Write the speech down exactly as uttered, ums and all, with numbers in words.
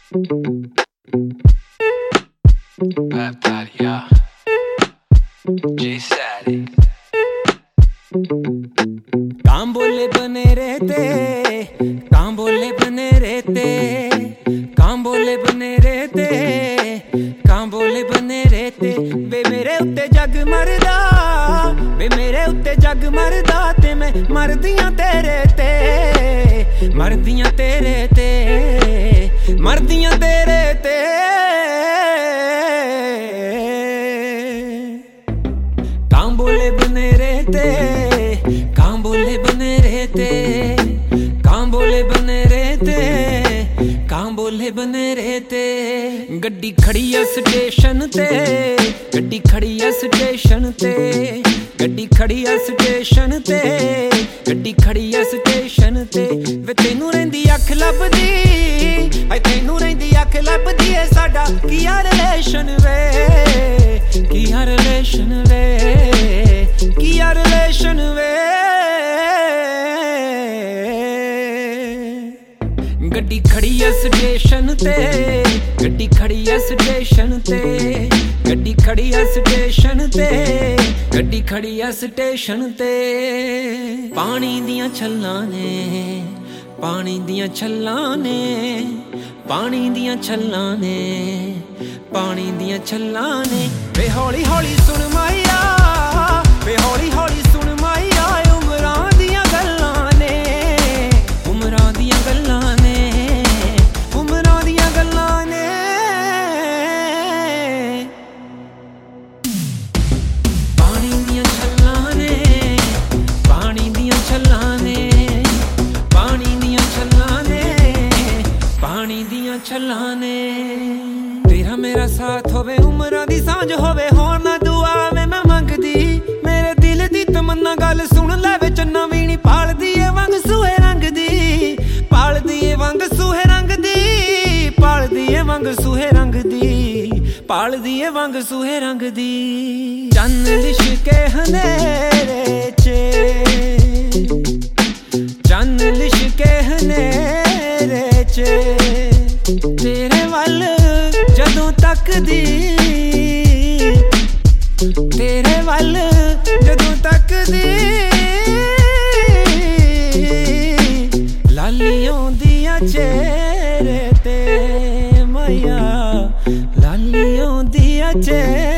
Bad Daddy, yeah. J Saddy. काम बोले बने रहते, काम बोले बने रहते, काम बोले बने रहते, काम बोले बने रहते। वे मेरे उत्ते जग मरदा, वे मेरे उत्ते जग मरदा, ते मैं मरदियां तेरे ते, मरदियां तेरे ते, मरदियां तेरे ते। काम बोले बने रहते, काम बोले बने रहते, काम बोले बने रहते, काम बोले बने रहते। गड्डी खड़ी है स्टेशन ते, गड्डी खड़ी है स्टेशन ते, गड्डी खड़ी है स्टेशन ते, गड्डी खड़ी है स्टेशन ते। वे तैनू रहिंदी अख लभदी, हाय तैनू रहिंदी अख लभदी है साडा किया रिलेशन वे, किया रिलेशन वे, किया रिलेशन वे। गड्डी खड़ी है स्टेशन ते, गड्डी खड़ी है स्टेशन ते, गड्डी खड़ी है स्टेशन ते, गड्डी खड़ी है स्टेशन ते। पानी दियां छल्लां ने, पानी दियां छल्लां ने, पानी दियां छल्लां ने, पानी दियां छल्लां ने। वे हौली हौली सुन माया, वे हौली हौली सुन माया, उमरां दियां गल्लां ने, उमरां दियां गल्लां ने, उमरां दियां गल्लां ने। पानी दियां छल्लां ने, पानी दियां छल्लां ने, पानी दियां छल्लां ने, पानी दियां छल्लां ने। तेरा मेरा साथ होवे, उमरां दी सांझ होवे, होर ना दुआ वे मैं मंगदी। मेरे दिल दी तमन्ना गल सुन ले वे, चन्ना वीणी पालदी ए वंग सूहे रंग दी, पालदी ए वंग सूहे रंग दी, पालदी ए वंग सूहे रंग दी, पालदी ए वंग सूहे रंग दी। चन्न लिशके हनेरे च, चन्न लिशके हनेरे च, तेरे वल जदों तकदी, तेरे वल जदों तकदी। लाली औंदियां चेहरे ते मैया, लाली औंदियां चेहरे